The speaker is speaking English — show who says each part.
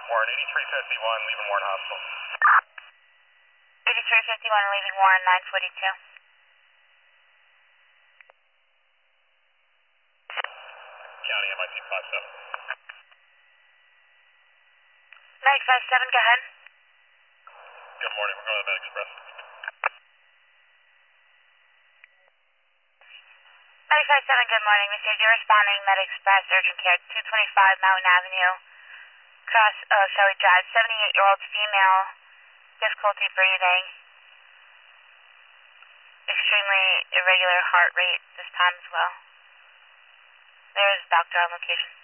Speaker 1: Warren, 8351, leaving Warren Hospital.
Speaker 2: 8351, leaving Warren, 942.
Speaker 1: County, MIT 57.
Speaker 2: Medic 57, go ahead.
Speaker 1: Good morning, we're going to the Med Express.
Speaker 2: Medic 57, good morning. Received your responding Med Express urgent care, 225 Mountain Avenue, Cross Shelley Drive, 78-year-old female, difficulty breathing, extremely irregular heart rate this time as well. There is a doctor on location.